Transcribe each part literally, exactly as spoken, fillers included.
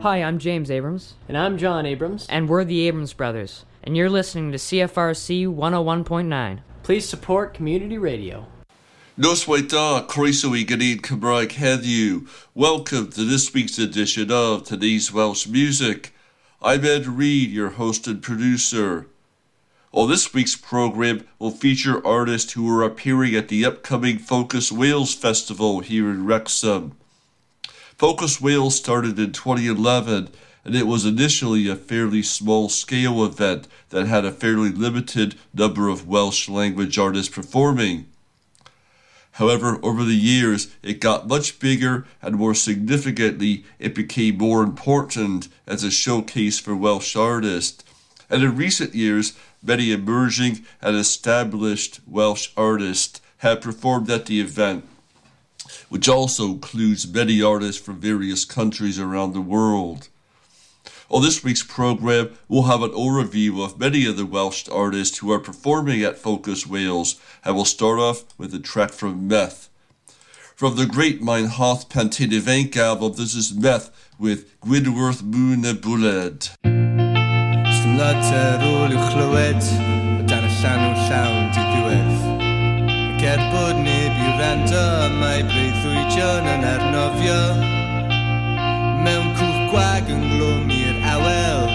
Hi, I'm James Abrams. And I'm John Abrams. And we're the Abrams Brothers. And you're listening to C F R C one oh one point nine. Please support community radio. Noswaita, Croeso Ganid Cymraeg heddiw. Welcome to this week's edition of Today's Welsh Music. I'm Ed Reed, your host and producer. Well, this week's program will feature artists who are appearing at the upcoming Focus Wales Festival here in Wrexham. Focus Wales started in twenty eleven, and it was initially a fairly small-scale event that had a fairly limited number of Welsh language artists performing. However, over the years, it got much bigger, and more significantly, it became more important as a showcase for Welsh artists. And in recent years, many emerging and established Welsh artists have performed at the event, which also includes many artists from various countries around the world. On this week's program, we'll have an overview of many of the Welsh artists who are performing at Focus Wales, and we'll start off with a track from Meth. From the great Mein Hath Pantynifainc album, this is Meth with Gwynwerth Mwy Na Bwled. Stymlad ar ôl i'w chlywed, o dan y llanw llawn di ddiwedd. Ac er bod neb i'w rando, mae breuddwydion yn arnofio. Mewn cwch gwag yn glwm i'r awel.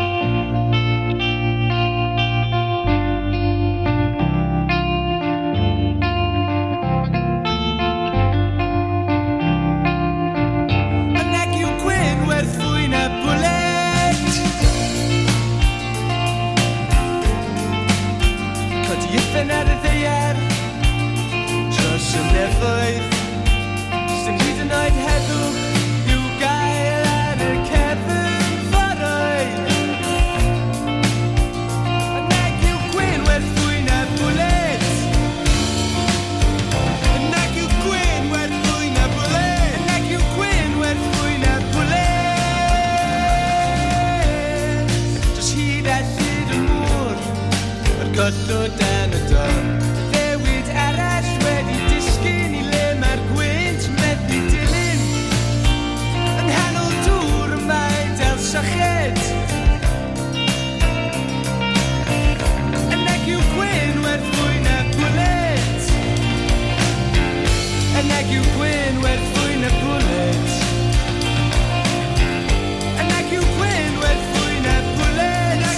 Ac yw Gwynwerth Mwy Na Bwled. Codi yffen ar y ddaear, dros y nefoedd. Sy'n hyd yn oed heddwch. Gollwyd dan y don, ddewyd arall wedi disgyn I le mae'r gwynt meddu dilyn. Yn hanol dŵr y mae del syched. Yn ag yw Gwynwerth Mwy Na Bwled. Yn ag yw Gwynwerth Mwy Na Bwled. Yn ag yw Gwynwerth Mwy Na Bwled.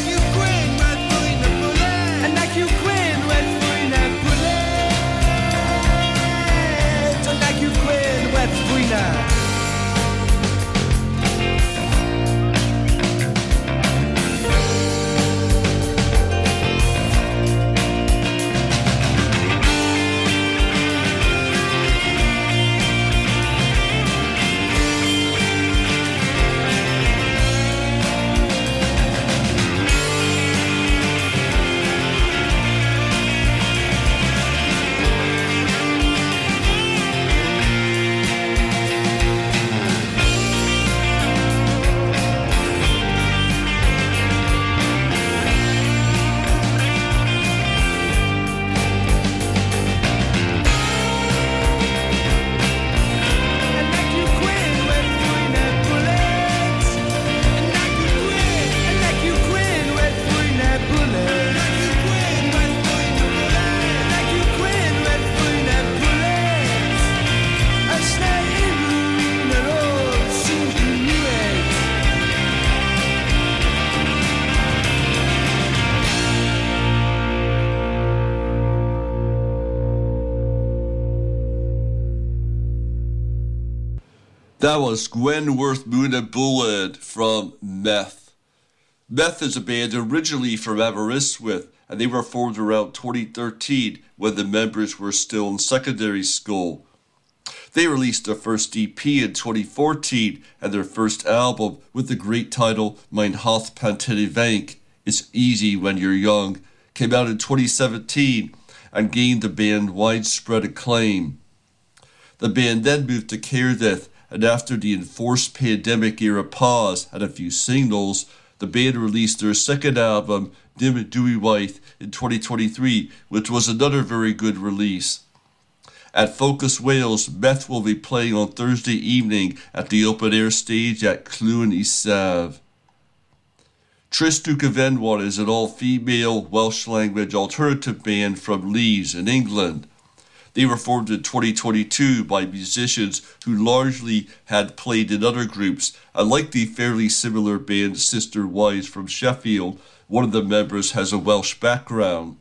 You Gwynwerth Mwy Na Bwled. Ond ag yw Gwynwerth Mwy Na. That was Gwynwerth Mwy Na Bwled from Meth. Meth is a band originally from Aberystwyth, and they were formed around twenty thirteen when the members were still in secondary school. They released their first E P in twenty fourteen, and their first album with the great title Mein Hath Pantynifainc, It's Easy When You're Young, came out in twenty seventeen and gained the band widespread acclaim. The band then moved to Cardiff, and after the enforced pandemic-era pause and a few singles, the band released their second album, Dim Dwy Waith, in twenty twenty-three, which was another very good release. At Focus Wales, Meth will be playing on Thursday evening at the open air stage at Clwyn Isaf. Tristwch y Fenywod is an all-female Welsh language alternative band from Leeds in England. They were formed in twenty twenty-two by musicians who largely had played in other groups. Unlike the fairly similar band Sister Wives from Sheffield, one of the members has a Welsh background.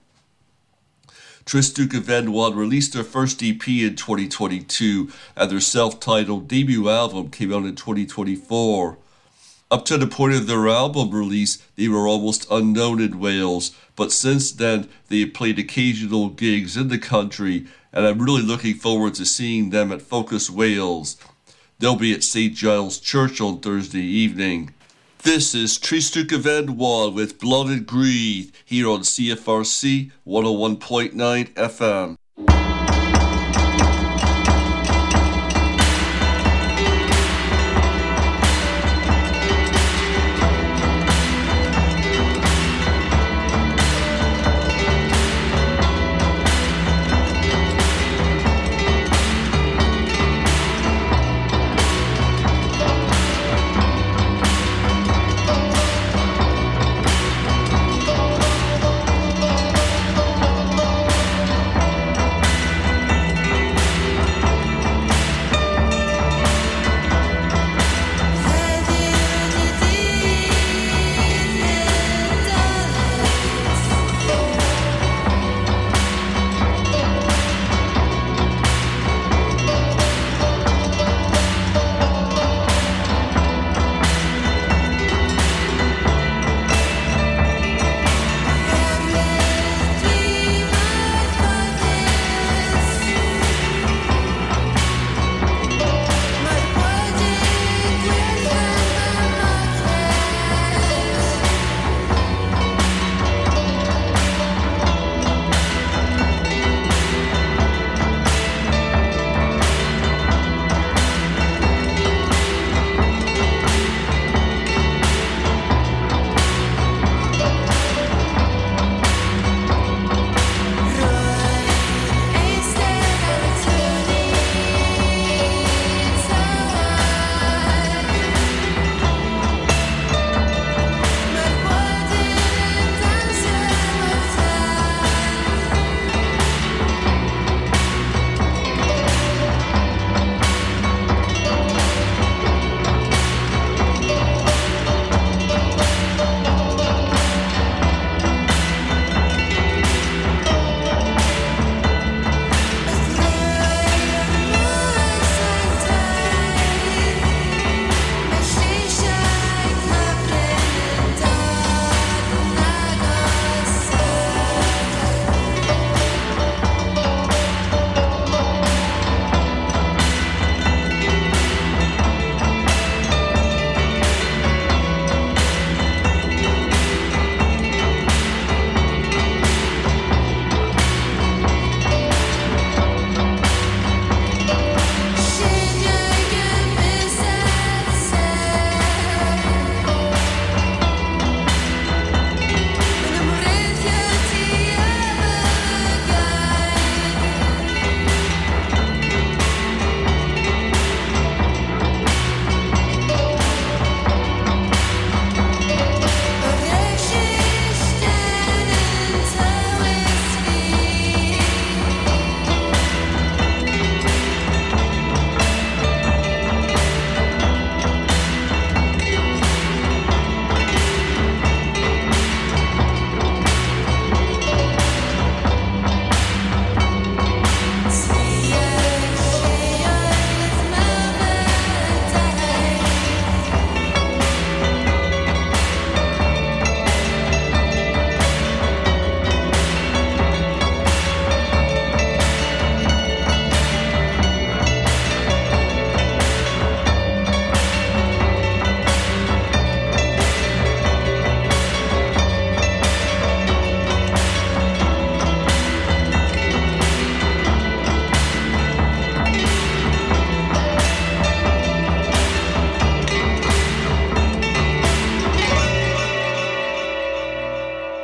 Tristwch y Fenywod released their first E P in twenty twenty-two, and their self-titled debut album came out in twenty twenty-four. Up to the point of their album release, they were almost unknown in Wales, but since then they have played occasional gigs in the country, and I'm really looking forward to seeing them at Focus Wales. They'll be at Saint Giles Church on Thursday evening. This is Tristwch y Fenywod with Blood and Greed here on C F R C one oh one point nine F M.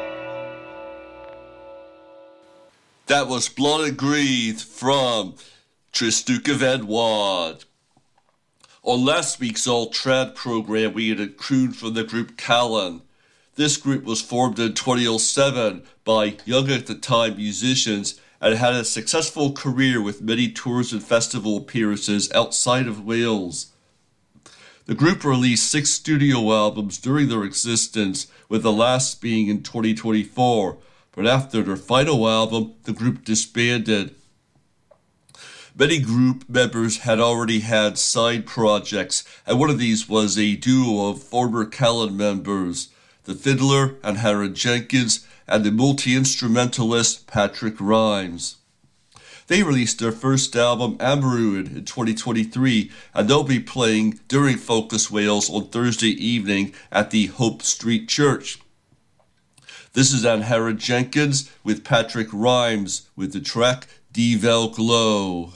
That was Blood and Greed from Tris Duke of Edward. On last week's All Trad program, we had a croon from the group Callan. This group was formed in twenty oh seven by young at the time musicians and had a successful career with many tours and festival appearances outside of Wales. The group released six studio albums during their existence, with the last being in twenty twenty-four, but after their final album, the group disbanded. Many group members had already had side projects, and one of these was a duo of former Callan members, the fiddler Angharad Jenkins and the multi-instrumentalist Patrick Rhymes. They released their first album, Amruin, in twenty twenty-three, and they'll be playing during Focus Wales on Thursday evening at the Hope Street Church. This is Angharad Jenkins with Patrick Rhymes with the track Divel Glow.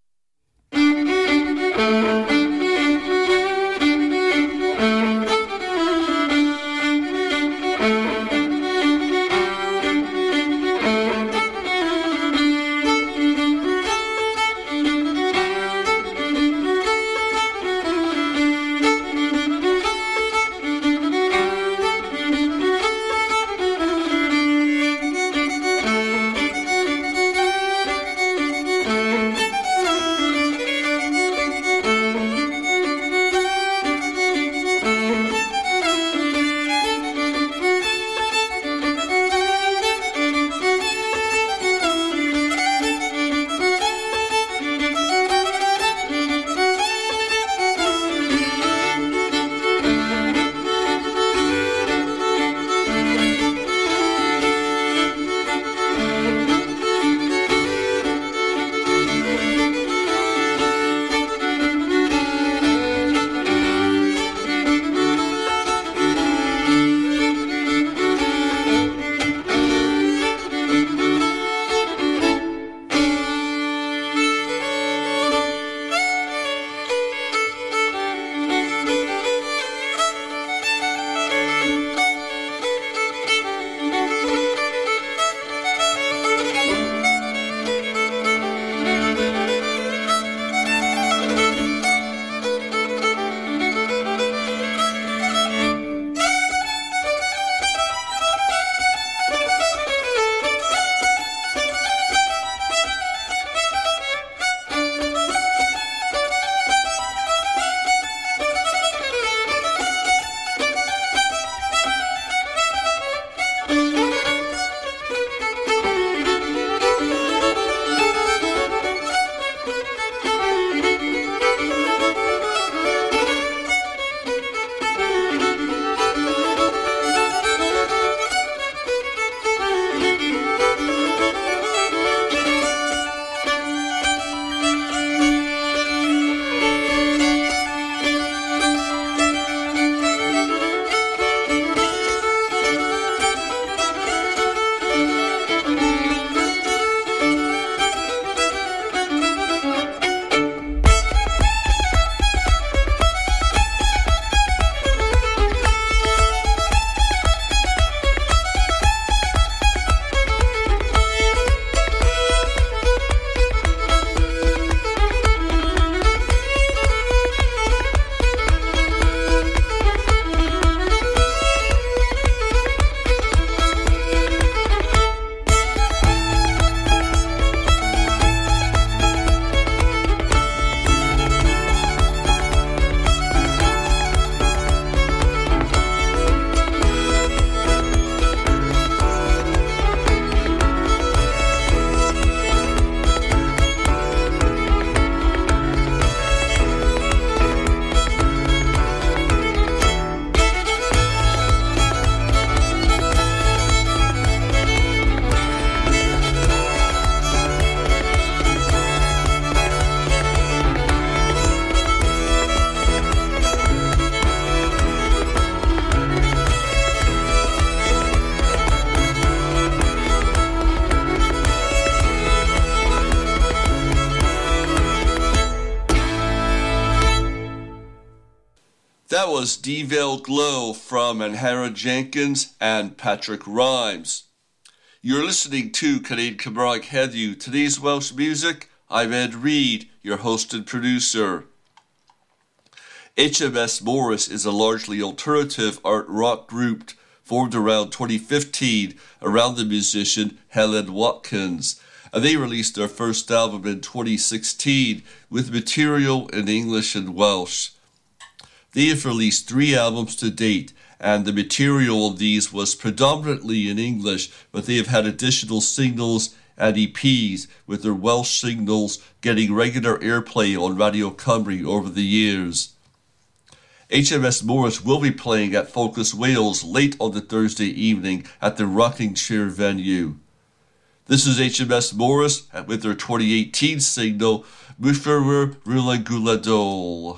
That was Divel Glow from Angharad Jenkins and Patrick Rhymes. You're listening to Connecticut Cymraeg Heddiw, today's Welsh music. I'm Ed Reed, your host and producer. H M S Morris is a largely alternative art rock group formed around twenty fifteen around the musician Helen Watkins, and they released their first album in twenty sixteen with material in English and Welsh. They have released three albums to date, and the material of these was predominantly in English, but they have had additional singles and E Ps, with their Welsh singles getting regular airplay on Radio Cymru over the years. H M S Morris will be playing at Focus Wales late on the Thursday evening at the Rocking Chair venue. This is H M S Morris with their twenty eighteen single, Muferwer Rula Guladol.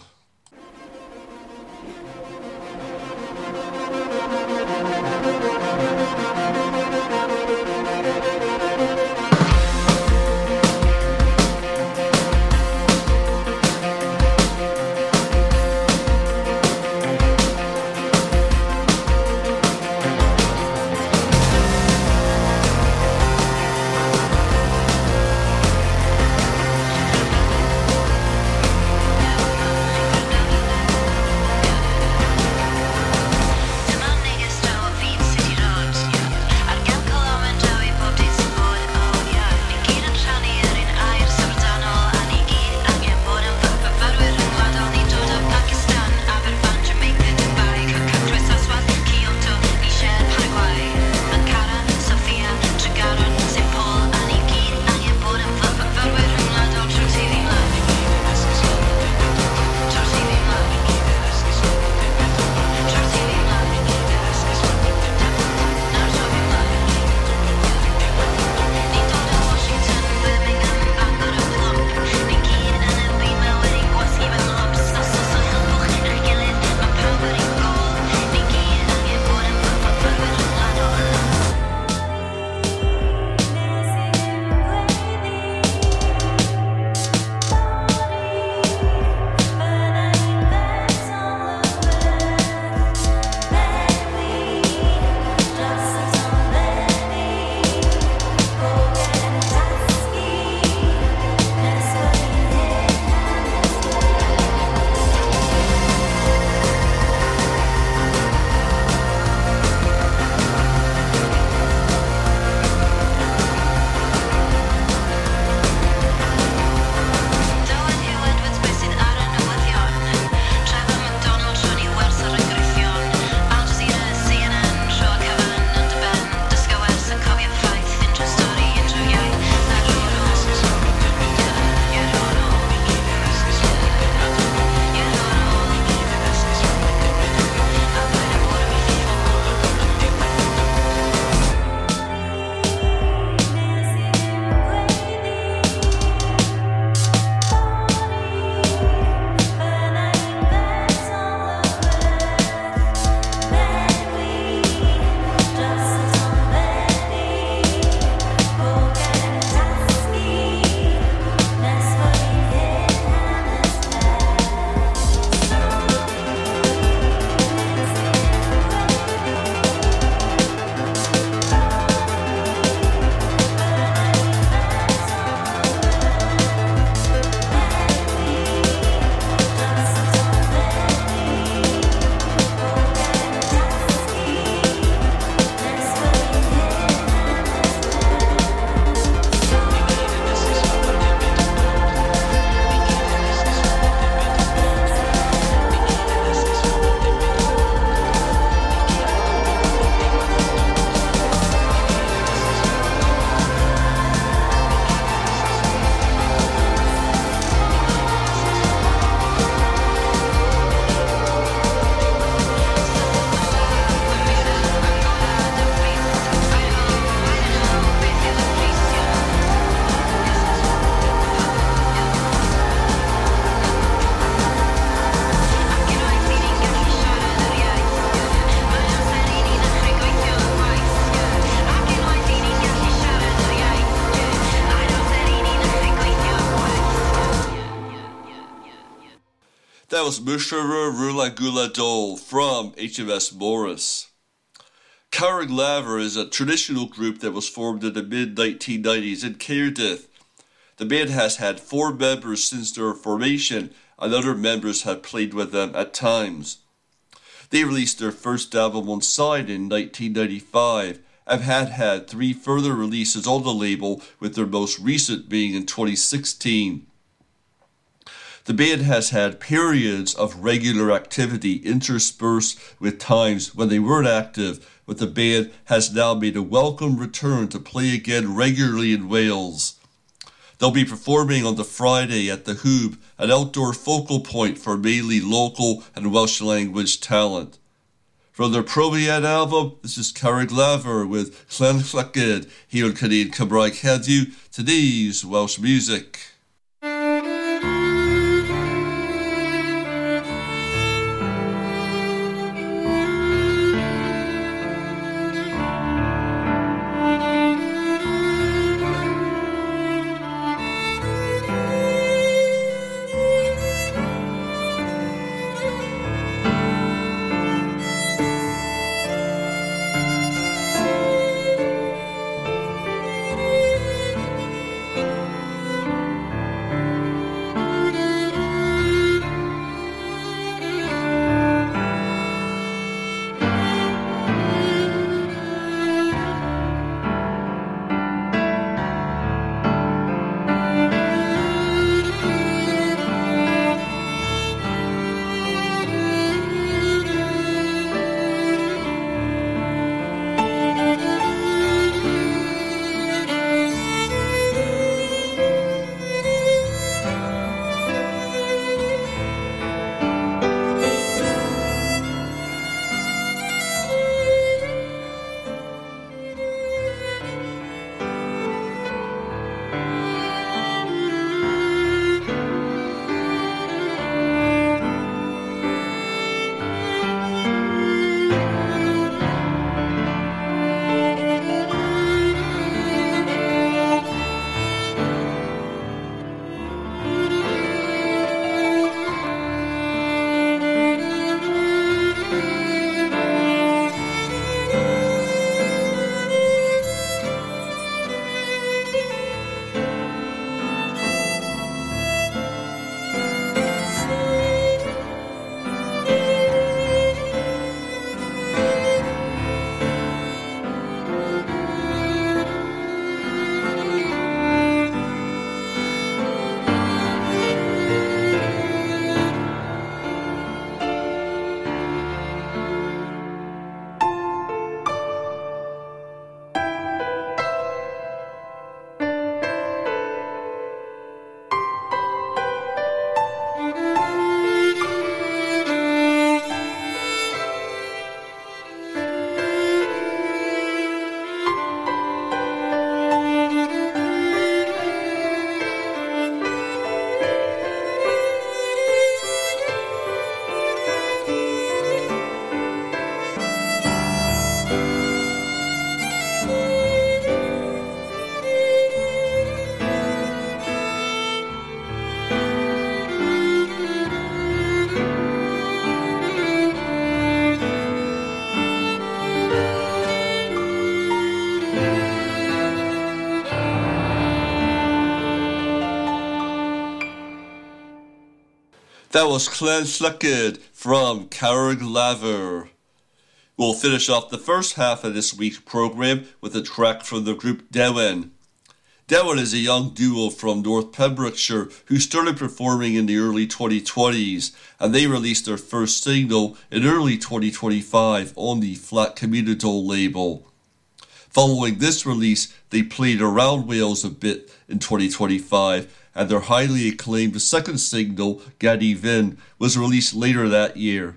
That was Mushara Rula Gula Dole from H M S Morris. Carrig Laver is a traditional group that was formed in the mid nineteen nineties in Cardiff. The band has had four members since their formation, and other members have played with them at times. They released their first album on Sign in nineteen ninety-five, and had had three further releases on the label, with their most recent being in twenty sixteen. The band has had periods of regular activity interspersed with times when they weren't active, but the band has now made a welcome return to play again regularly in Wales. They'll be performing on the Friday at the Hoob, an outdoor focal point for mainly local and Welsh language talent. From their Profiad album, this is Carreg Lafar with Llanllyged here on Cynnig Cymraeg Heddiw, today's Welsh music. That was Llanllyged from Carreg Lafar. We'll finish off the first half of this week's programme with a track from the group Dewen. Dewen is a young duo from North Pembrokeshire who started performing in the early twenty twenties, and they released their first single in early twenty twenty-five on the Flat Communidol label. Following this release, they played around Wales a bit in twenty twenty-five, and their highly acclaimed second single, Gadi Vin, was released later that year.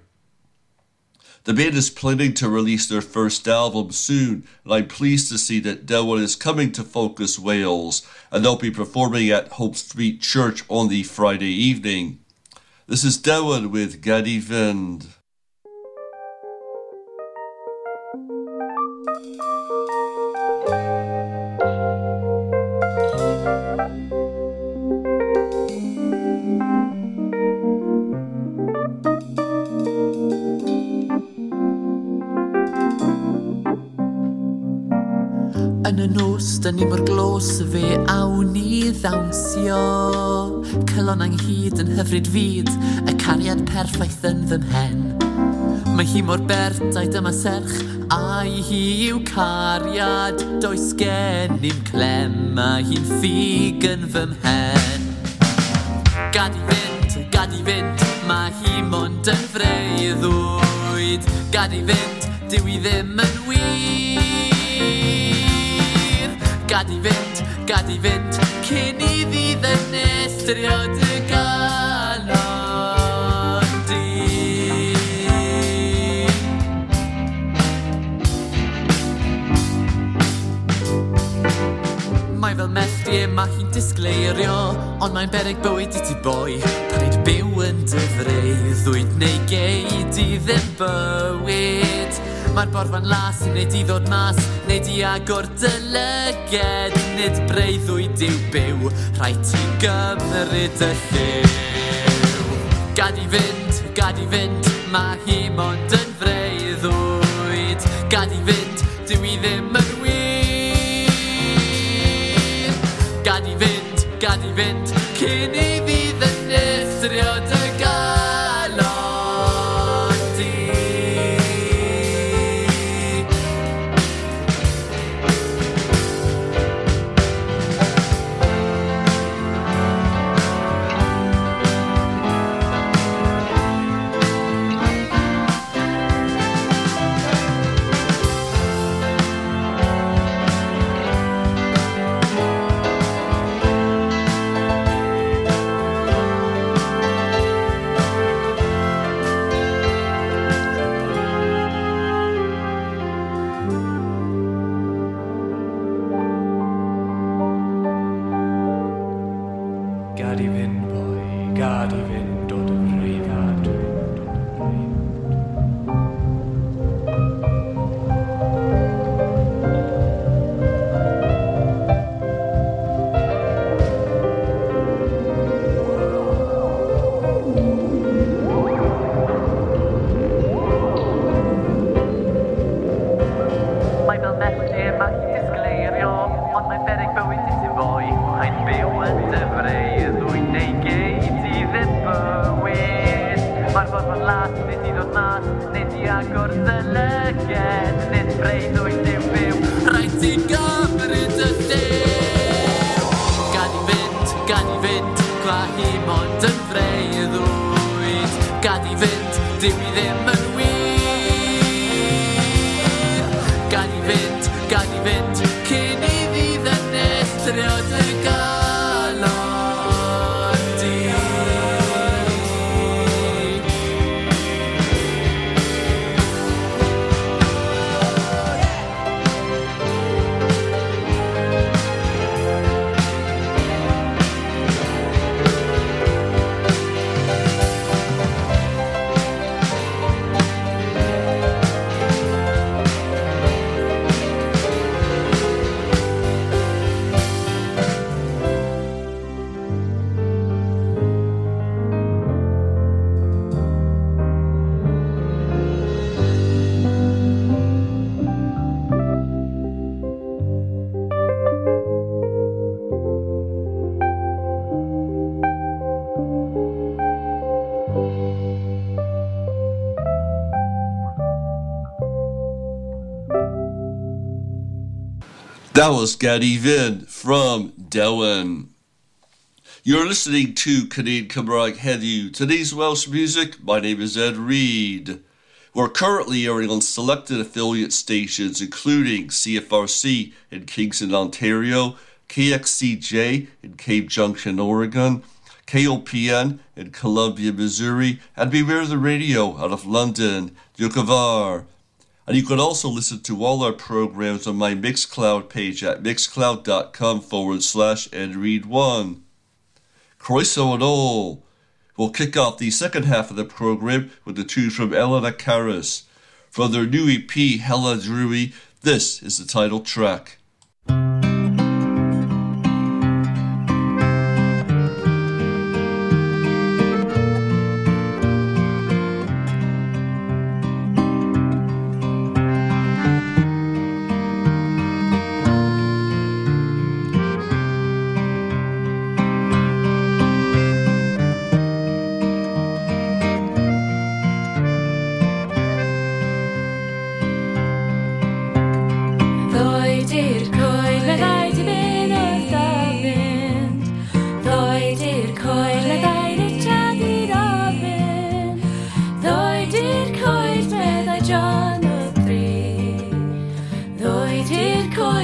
The band is planning to release their first album soon, and I'm pleased to see that Dewen is coming to Focus Wales, and they'll be performing at Hope Street Church on the Friday evening. This is Dewen with Gadi Vin. Yn y nos, dyn ni mor glos y fe awn ni ddawnsio. Cylon anghyd yn hyfryd fyd, y cariad perffaith yn fy mhen. Mae hi mor bert a'i dyma serch, a'i hi yw cariad. Does gen i'm clem, mae hi'n ffug yn fy mhen. Gad i fynd, gad i fynd, mae hi mond yn freuddwyd. Gad i fynd, dyw i ddim yn wir. Gad i fynd, gad i fynd, cyn i ddydd yn estrio dy galon di. Mae fel mellti e mae hi'n disgleirio, ond mae'n beryg bywyd I ti boi. Paid byw yn dyfreuddwyd neu geid I ddim bywyd. Mae'r borfa'n las yn neud I ddod mas, neud I agor dylyged. Nid breuddwyd yw byw, rhaid ti gymryd y lliw. Gad i fynd, gad i fynd, mae hi mond yn freuddwyd. Gad i fynd, dyw I ddim yn wir. Gad i fynd, gad i fynd, cyn I fydd yn estrio dy galon di. Gad i fynd, boi, gad i fynd, dod yn rhaid, dod yn rhaid. Mae fel mellti mae hi'n disgleirio, ond mae'n beryg bywyd I ti fwy. Mae'n byw yn dyfreuddwyd neu geid I ddim bywyd. Mae'r borfa'n las, nid I ddod mas, nid I agor dylyged. Nid breuddwyd yw byw, rhaid ti gymryd y lliw. Gad i fynd, gad i fynd, gwa hi mond yn freuddwyd. Gad i fynd, dyw I ddim yn wir. Gad i fynd, gad i fynd, cyn I ddydd yn estrio dy galon di. That was Gad i fynd from Dewan. You're listening to Canadian Cymraeg Heddiw. Today's Welsh music, my name is Ed Reed. We're currently airing on selected affiliate stations, including C F R C in Kingston, Ontario, K X C J in Cape Junction, Oregon, K O P N in Columbia, Missouri, and Beware the Radio out of London, Yukovar. And you can also listen to all our programs on my Mixcloud page at mixcloud.com forward slash edread1. Croeso and all. We'll kick off the second half of the program with the tune from Elena Caris. From their new E P, Hela Drui, this is the title track.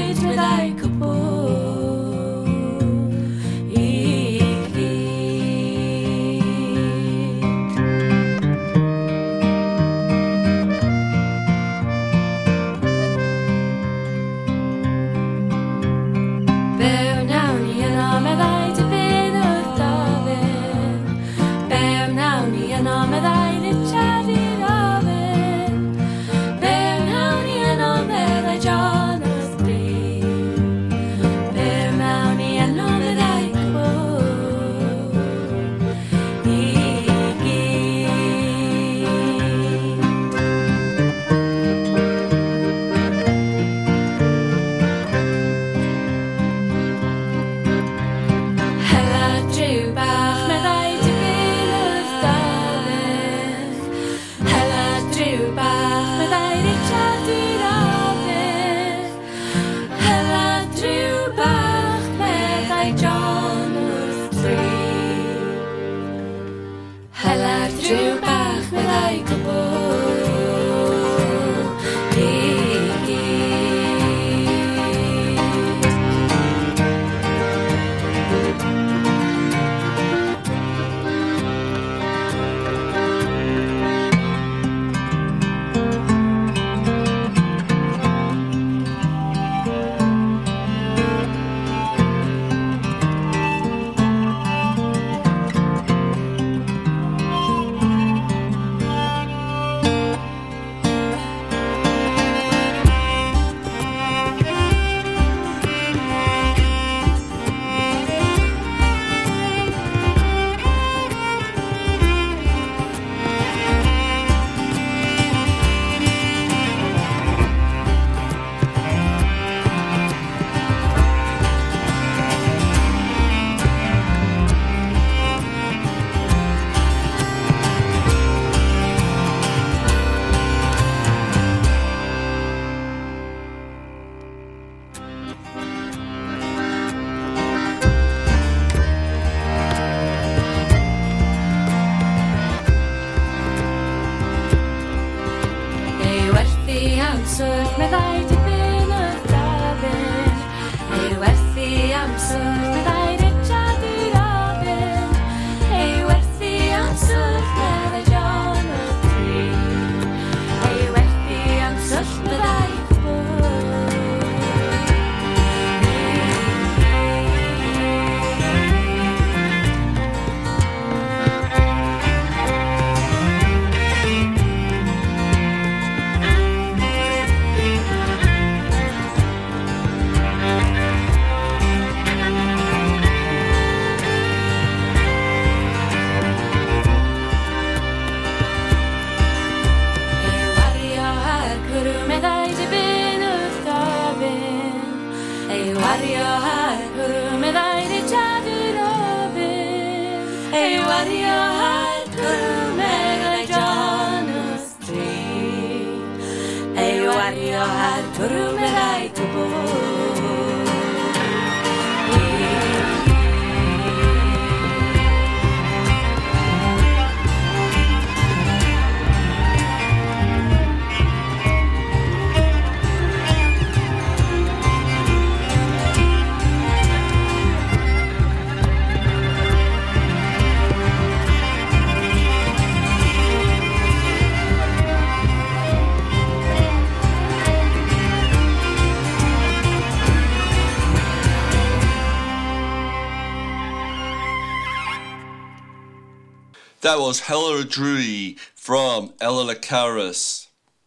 That was Helen Drury from Eleanor Caris.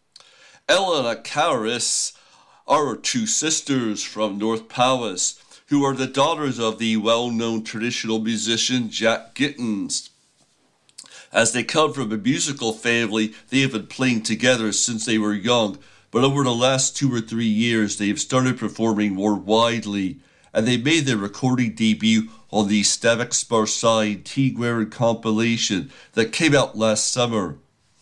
Eleanor Caris are two sisters from North Powys, who are the daughters of the well-known traditional musician Jack Gittins. As they come from a musical family, they have been playing together since they were young, but over the last two or three years they have started performing more widely, and they made their recording debut on the Stavik Sparside Tigwarin compilation that came out last summer.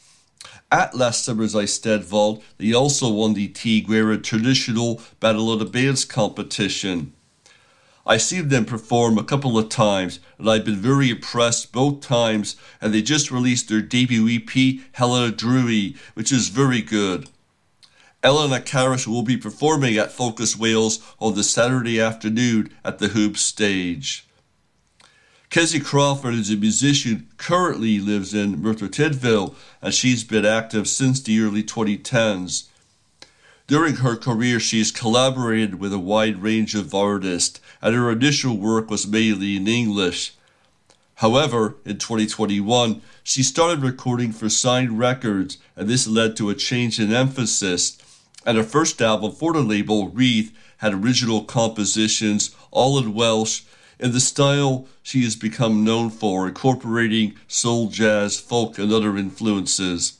At last summer's Eisteddfod, they also won the Tigwarin Traditional Battle of the Bands competition. I've seen them perform a couple of times, and I've been very impressed both times, and they just released their debut E P, Helen Drury, which is very good. Eleanor Carrish will be performing at Focus Wales on the Saturday afternoon at the Hoops stage. Kezzy Crawford is a musician, currently lives in Merthyr Tydfil, and she's been active since the early twenty tens. During her career, she has collaborated with a wide range of artists, and her initial work was mainly in English. However, in twenty twenty-one, she started recording for Signed Records, and this led to a change in emphasis, and her first album for the label, Wreath, had original compositions, all in Welsh, in the style she has become known for, incorporating soul, jazz, folk, and other influences.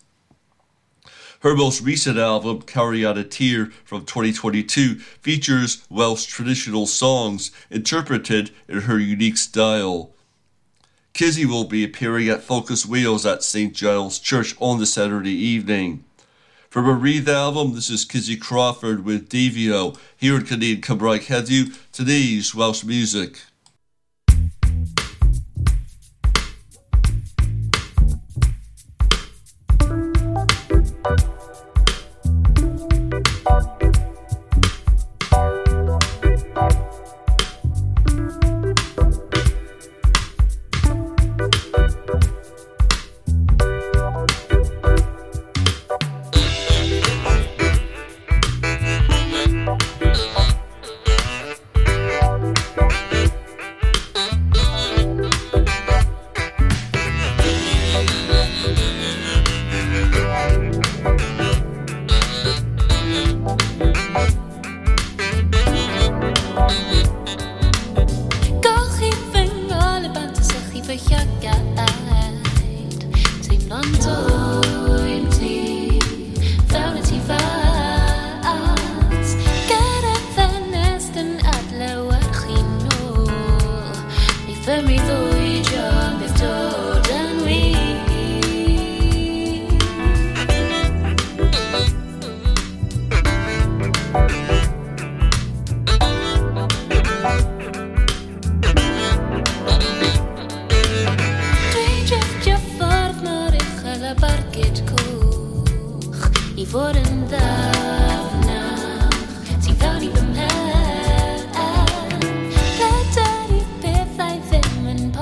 Her most recent album, Carry Out a Tear, from twenty twenty-two, features Welsh traditional songs interpreted in her unique style. Kezzy will be appearing at Focus Wales at Saint Giles Church on the Saturday evening. From her Wreath album, this is Kezzy Crawford with Davio, here in Canadian Cymraeg Heddiw, today's Welsh music. Let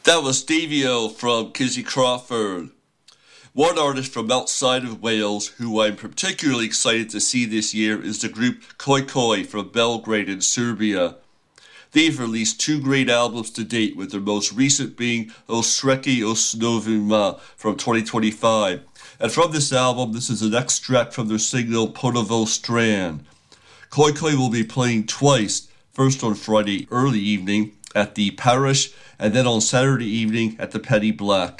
That was Stevie-O from Kizzy Crawford. One artist from outside of Wales who I'm particularly excited to see this year is the group Koi Koi from Belgrade in Serbia. They've released two great albums to date, with their most recent being Osreki Osnovima from twenty twenty-five. And from this album, this is an extract from their single Ponovo Stran. Koi Koi will be playing twice, first on Friday early evening at the Parish, and then on Saturday evening at the Penny Black.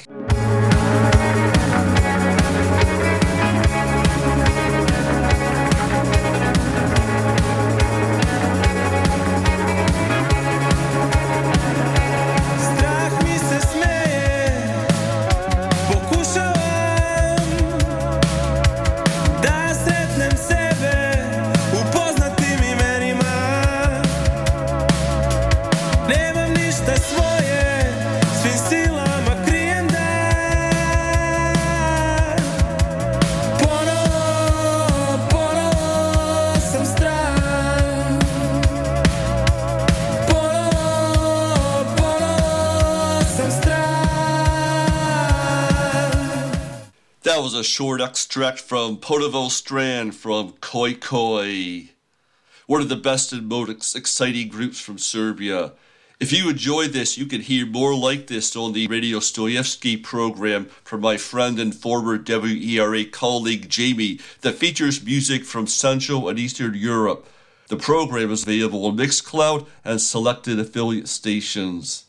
That was a short extract from Ponovo Stran from Koi Koi, one of the best and most exciting groups from Serbia. If you enjoyed this, you can hear more like this on the Radio Stojevski program from my friend and former W E R A colleague Jamie that features music from Central and Eastern Europe. The program is available on Mixcloud and selected affiliate stations.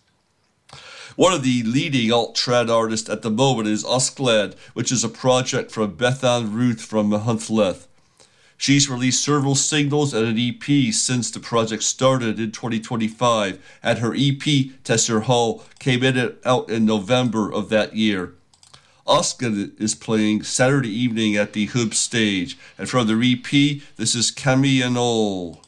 One of the leading alt-trad artists at the moment is Usklad, which is a project from Bethan Ruth from Mahuntleth. She's released several singles and an E P since the project started in twenty twenty-five, and her E P, Tesser Hall, came in out in November of that year. Usklad is playing Saturday evening at the Hub stage, and from their E P, this is Kami and All.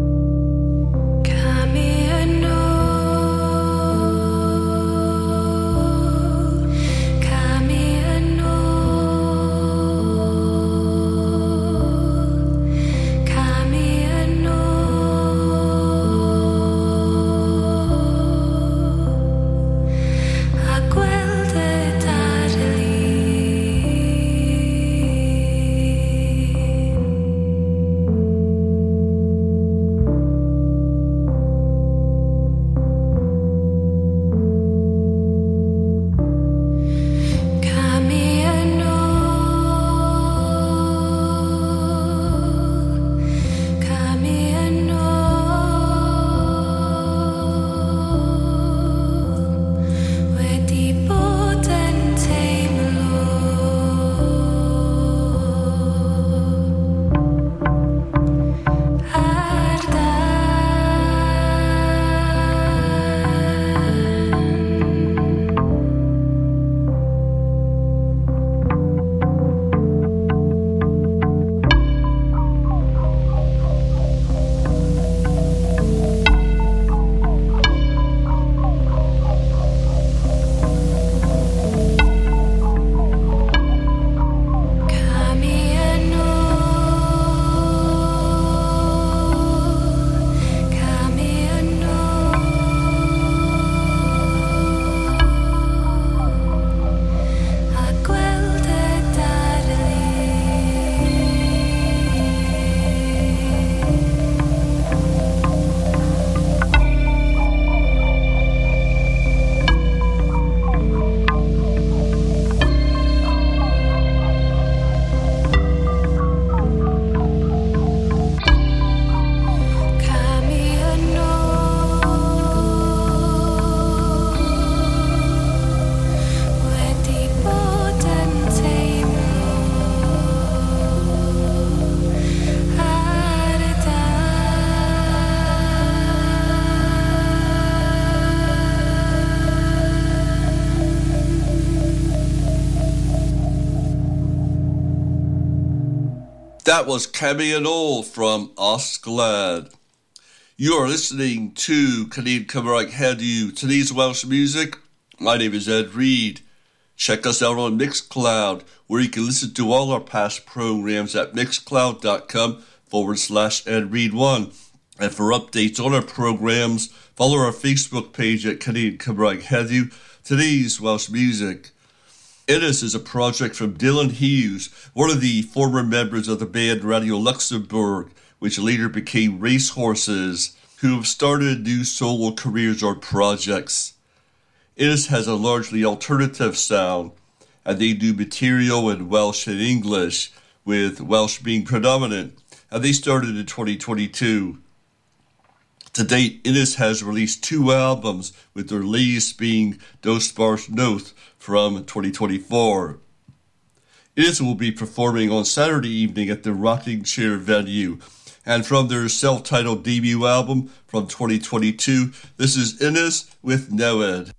Kami and all. That was Cammy and All from Osglad. You are listening to Canadian Cymraeg Heddiw, today's Welsh music. My name is Ed Reed. Check us out on Mixcloud, where you can listen to all our past programs at mixcloud.com forward slash Ed Reed one. And for updates on our programs, follow our Facebook page at Canadian Cymraeg Heddiw, today's Welsh music. Innes is a project from Dylan Hughes, one of the former members of the band Radio Luxembourg, which later became Racehorses, who have started new solo careers or projects. Innes has a largely alternative sound, and they do material in Welsh and English, with Welsh being predominant, and they started in twenty twenty-two. To date, Innes has released two albums, with their latest being Dos Bars Noth from twenty twenty-four. Innes will be performing on Saturday evening at the Rocking Chair venue, and from their self-titled debut album from twenty twenty-two, this is Innes with Newid.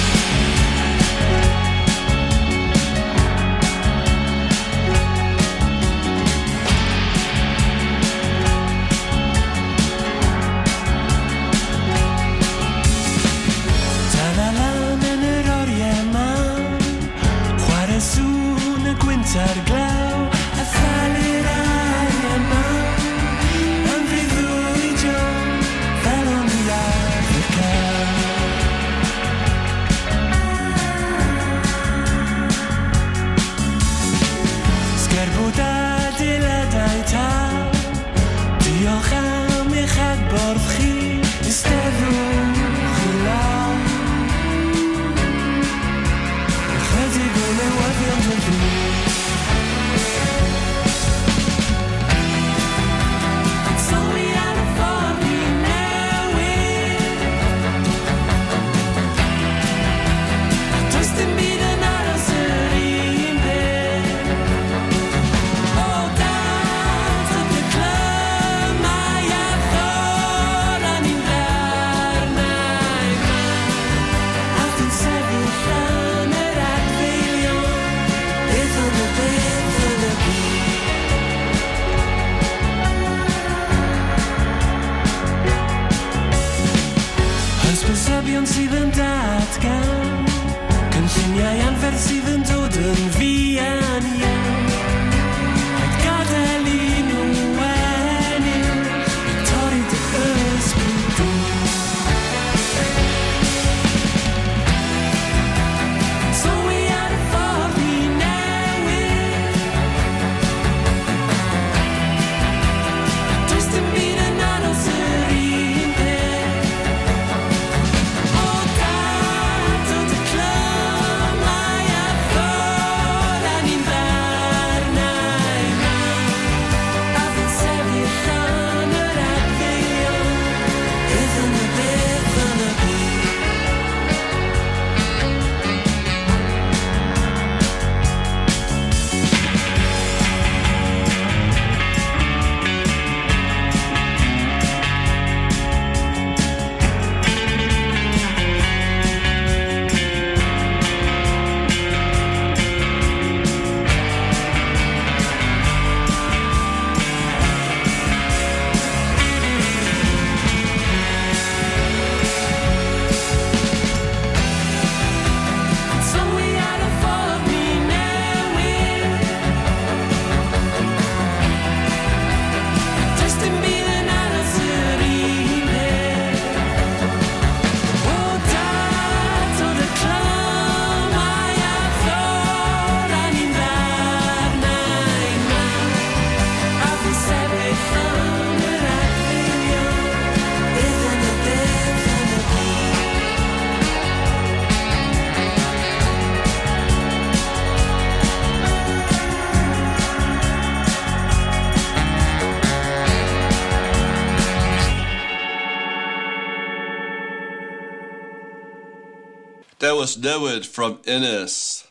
That was Newid from Innes.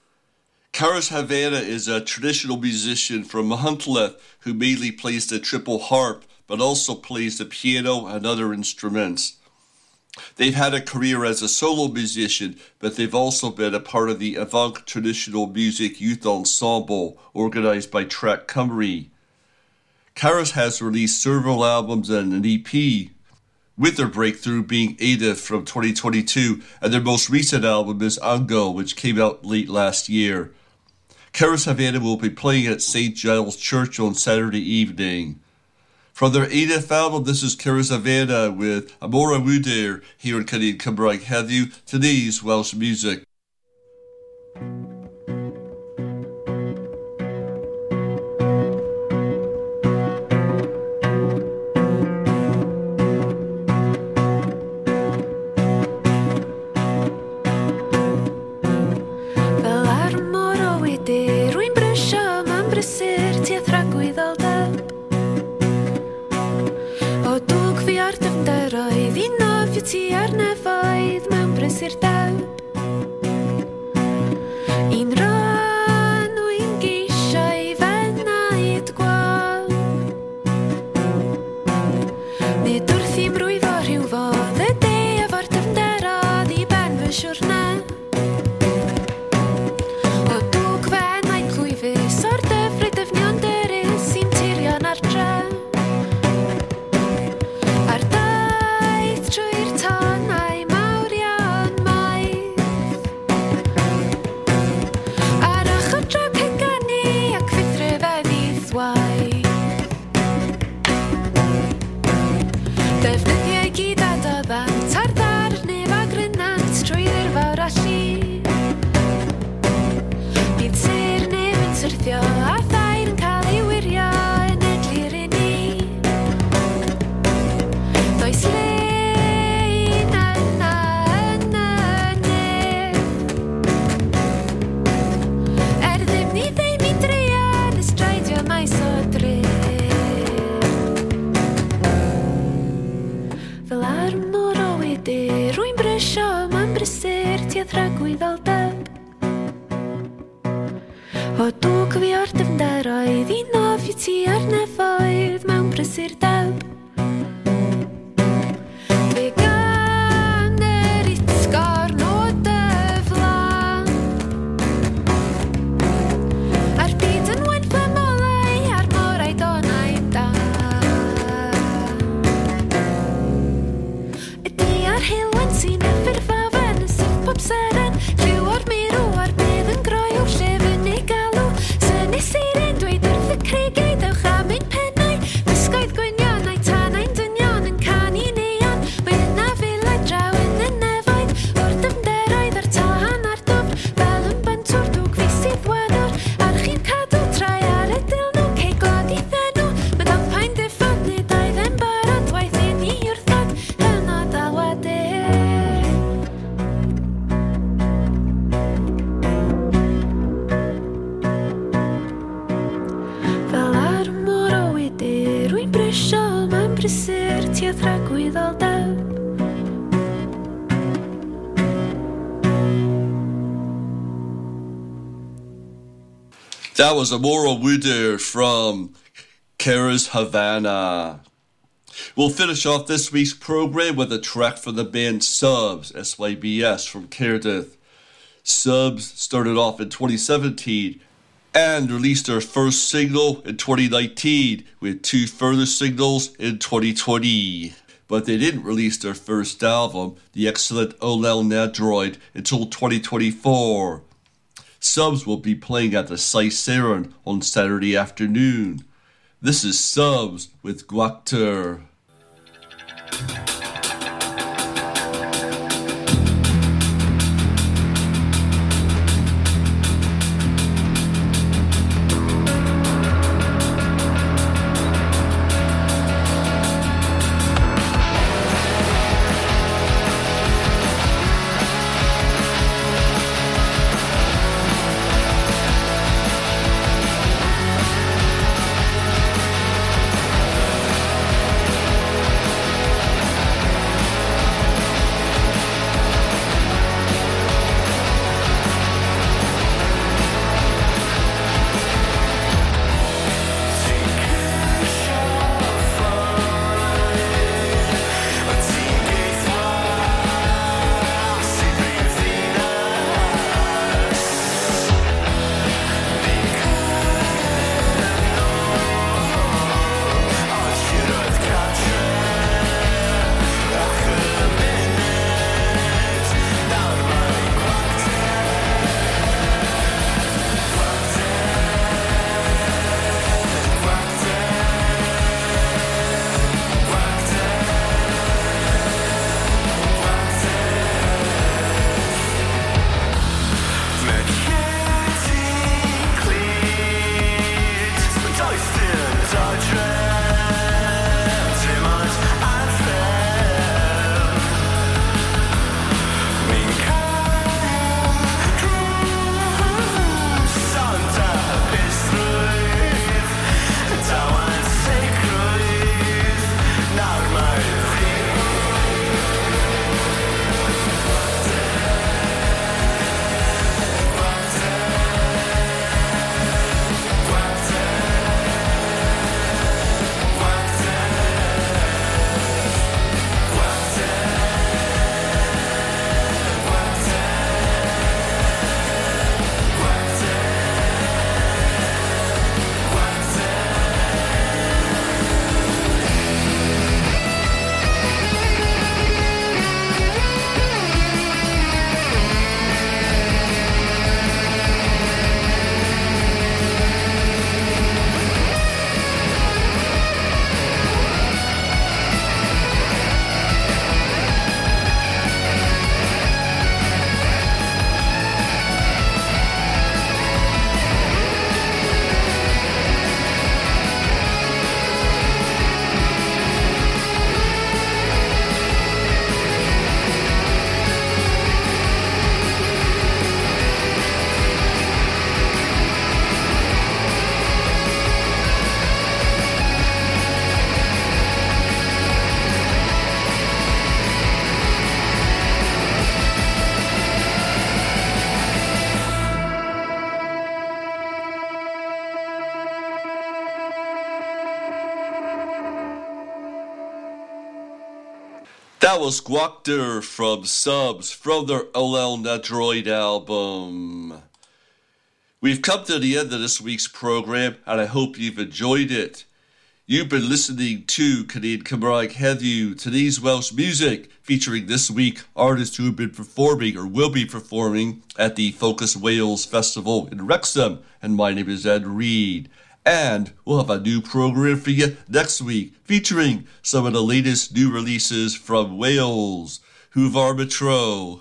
Carys Havana is a traditional musician from Machynlleth who mainly plays the triple harp, but also plays the piano and other instruments. They've had a career as a solo musician, but they've also been a part of the Avant Traditional Music Youth Ensemble, organised by Track Cymru. Karis has released several albums and an E P, with their breakthrough being Edith from twenty twenty-two, and their most recent album is Ango, which came out late last year. Karis Havana will be playing at Saint Giles Church on Saturday evening. From their Edith album, this is Karis Havana with Amora Woodair here in Canadian Cymraeg heddiw, today's Welsh music. Ti ar nefoedd mewn brysur dawb. Un ran wy'n geisio i fenaid gwal. Nid wrth i mrwyfo rhyw fodd y de efo'r dyfnderodd i ben fy siwrna. O dwgfennau clwyfus o'r dyfryd dyfnion dyrys sy'n tirion ar dre. A thair yn cael ei wirio yn edlir i ni. Does le yna yna yna neb. Er ddim ni ddim i dreian ystraidio maes o dref. Fel ar môr o weder rwy'n brysio ma'n brysur tua'r rhagwyddoldeb. O dwg fi o'r dyfnderoedd i nofio ti ar nefoedd mewn brysur dawb. Fe gan yr itsgorn o dyflan. A'r byd yn wen fflamolau a'r morau donau da. Ydy ar hilwen sy'n effurfa fan y sydd pob seren. Rhyw o'r mirw a'r bydd yn groi o llefyn ei galw. Seirin dweud wrth y creigiau dewch am ein pennau. Dysgoedd gwynion a'i tanau'n dynion yn canu neon. Mae yna fila draw yn y nefoedd o'r dyfnderoedd a'r tân a'r dwfn. Fel yn bantwr dwg fi sydd wenwr. Ar chi'n cadw trai ar y dilnw cei glod i ddenw. Mae dampain diffod nid oedd yn barod waith i ni wrthod yn o dalwadur. Brysur tua'r rhagwyddoldeb. That was Amora Woodair from Karis Havana. We'll finish off this week's program with a track from the band Subs, S Y B S, from Cardiff. Subs started off in twenty seventeen and released their first single in twenty nineteen, with two further singles in twenty twenty. But they didn't release their first album, the excellent Olel Nadroid, until twenty twenty-four. Subs will be playing at the Saesaran on Saturday afternoon. This is Subs with Gwakter. That was Guakter from Subs from their O L Nedroid album. We've come to the end of this week's program, and I hope you've enjoyed it. You've been listening to Canadian Cymraeg Heddiw, today's Welsh music, featuring this week artists who have been performing or will be performing at the Focus Wales Festival in Wrexham. And my name is Ed Reed. And we'll have a new program for you next week, featuring some of the latest new releases from Wales. Hwvar Metro.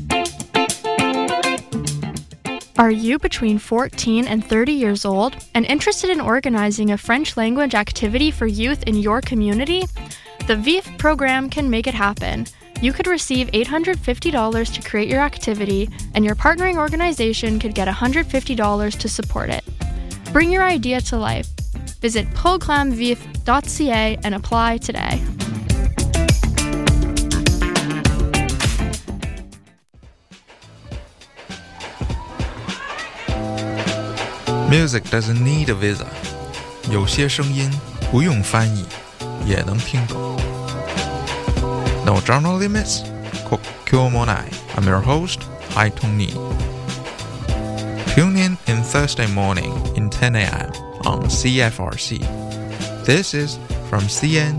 Are you between fourteen and thirty years old and interested in organizing a French language activity for youth in your community? The V I F program can make it happen. You could receive eight hundred fifty dollars to create your activity, and your partnering organization could get one hundred fifty dollars to support it. Bring your idea to life. Visit programme v i f dot c a and apply today. Music doesn't need a visa. 有些声音不用翻译也能听懂。No journal limits? 国境もない。I'm your host, Hai Tong-ni. Tune in in Thursday morning in ten a.m. on C F R C. This is From C N